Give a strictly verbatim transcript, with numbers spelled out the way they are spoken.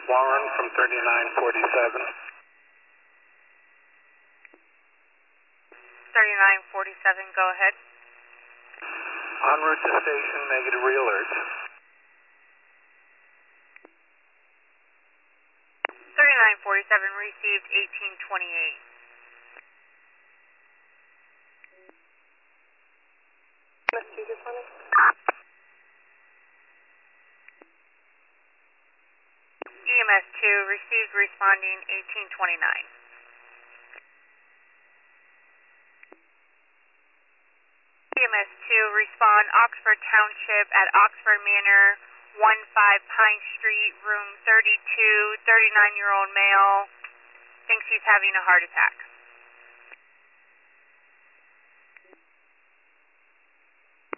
Warren from thirty-nine forty-seven. thirty-nine forty-seven, go ahead. En route to station, negative re-alert. thirty-nine forty-seven, received eighteen twenty-eight. E M S two, received, responding eighteen twenty-nine. E M S two, respond Oxford Township at Oxford Manor, one five Pine Street, room thirty-two, thirty-nine-year-old male, thinks he's having a heart attack.